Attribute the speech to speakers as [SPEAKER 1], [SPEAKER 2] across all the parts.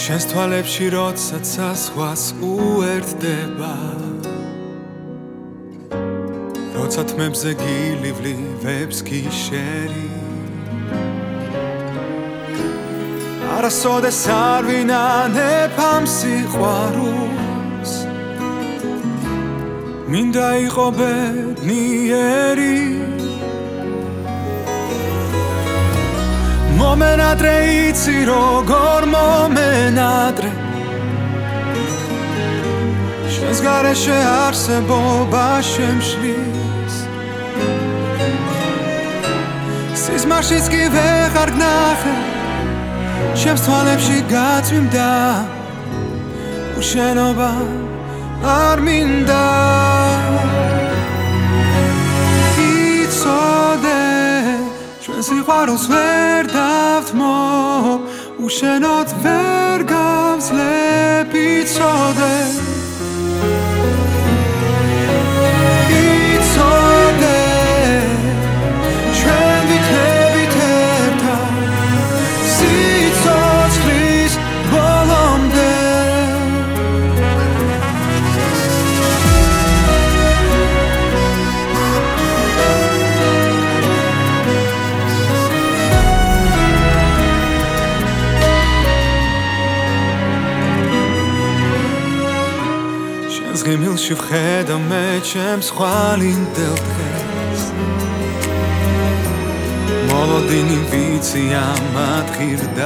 [SPEAKER 1] შენს თვალებში როდესაც საზღვას უერთდება როცა თმებზე გილივლივებს გიშერი არასოდეს არ ვინანებ ამ სიყვარულს მინდა იყო ბედნიერი მომენადრე იცი როგორ მომენადრე შენს გარეშე არსებობა შემშლის სიზმარშიც კი ვეღარ გნახე ჩემს თვალებში გაწვიმდა უშენობა არ მინდა იცოდე ჩვენ სიყვარულს ვერ დავთმო უშენოდ ვერ გავძლებ იცოდე იცოდე ჩვენ ვიქნებით ერთად სიცოცხლის ბოლომდე ღიმილში ვხედავ მე ჩემს ხვალინდელ დღეს მოლოდინი ვიცი ამათ ღირდა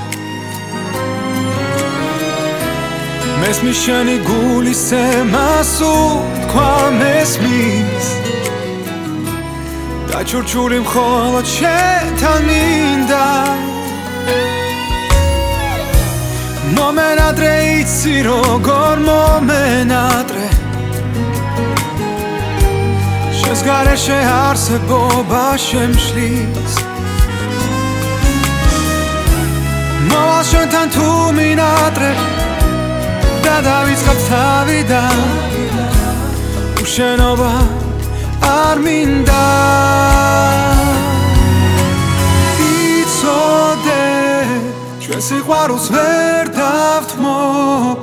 [SPEAKER 1] მესმის შენი გულის ემას უთქვა მესმის დაჩურჩული მხოლოდ შენთან მინდა მომენადრე იცი როგორ მომენადრე შენს გარეშე არსებობა შემშლის მოვალ შენთან თუ მინატრე და დავიწყებ თავიდან უშენობა არ მინდა იცოდე ჩვენ სიყვარულს ვერ დავთმო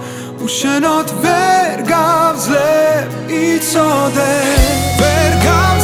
[SPEAKER 1] უშენოდ ვერ გავძლებ იცოდე ვერ გავძლებ